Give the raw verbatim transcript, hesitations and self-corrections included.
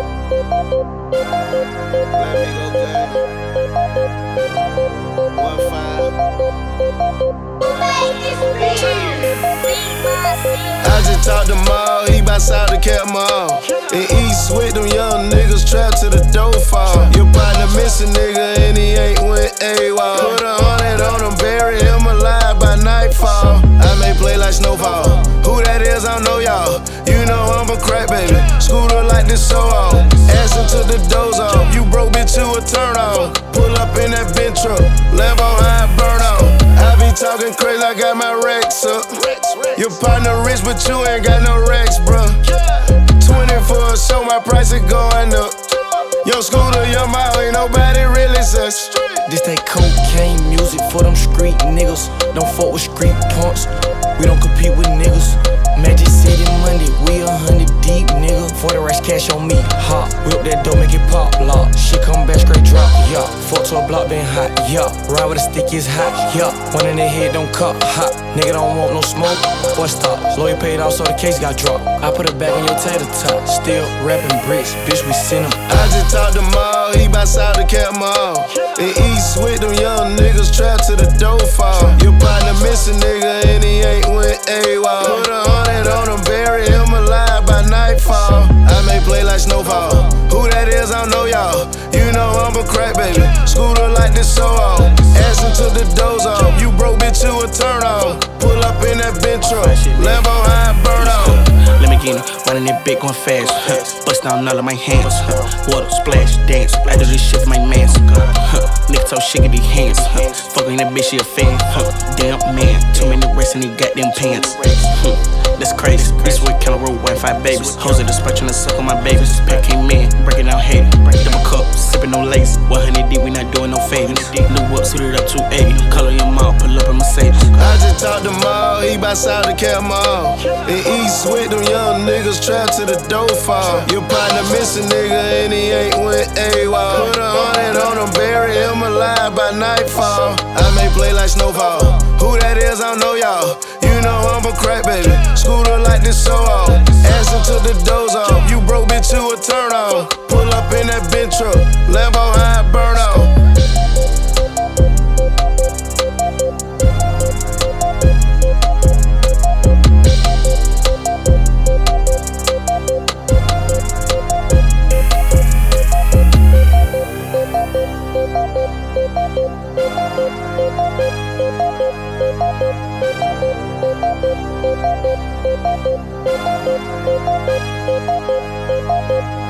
Let me go gang. One five. I just talked to Maul, he bout South the Cat Mall. In East with them young niggas trapped to the dough fall. Your partner missing nigga and he ain't went AWOL. Put a hundred on him, bury him alive by nightfall. I may play like Snowfall. Who that is, I don't know y'all. You know I'm a crack baby. Scooter like this so on. Ass into the doze off. You broke bitch, you a turn on. Pull up in that bench truck. Lambo high burn on. I be talking crazy, I got my racks up. Your partner rich, but you ain't got no racks, bruh. twenty for a show, my price is going up. Yo, Scooter, your mouth, ain't nobody really sus. This that cocaine music for them street niggas. Don't fuck with street punks. We don't compete with niggas. Magic City Monday, we a hundred deep, nigga. For the rest, cash on me, hot. Whip that dough, make it pop, lock. Shit come back straight drop, yeah. Fuck to a block, been hot, yeah. Ride with a stick is hot, yeah. One in the head, don't cut, hot. Nigga don't want no smoke, boy stop. Lawyer paid off, so the case got dropped. I put it back on your tater top. Still rapping bricks, bitch, we send them out. I just talked to Maul, he bout South the Cat Mall. In East with them young niggas trapped to the dough fall. Your partner missing nigga and he ain't went AWOL. Put a hundred on him, bury him alive by nightfall. I may play like Snowfall. Who that is, I don't know y'all. You know I'm a crack baby. Scooter like this so on. Ass into the doze off. You broke bitch, you a turn on. Pull up in that bench truck. Lambo high burn on. Let me get it, running that big going fast. Huh. Bust down all of my hands. Huh. Water, splash, dance. I do this shit for my mans. Huh. Nigga told shit get these hands. Huh. Fucking that bitch, she a fan. Huh. Damn man, too many rest in these goddamn pants. Huh. That's crazy. This week kinda roll one five babies. Hoes at the spot tryna suck on my babies. Pack came in, breaking down hate. Double cup, sipping no lace. one hundred deep, we not doing no favors. New whip, suited up two eighty. Color your mouth, pull up in Mercedes. I just talked to Maul, he bout South the Cat Mall. In East with them young niggas trapped to the dough fall. Your partner missing nigga and he ain't went AWOL. Put a hundred on him, bury him alive by nightfall. I may play like Snowfall. Who that is, I don't know y'all. You know I'm a crack baby. Scooter like this so on. Ass into the doze off. You broke bitch, you a turn on. Pull up in that bench truck. Lambo high burn on. Thank you.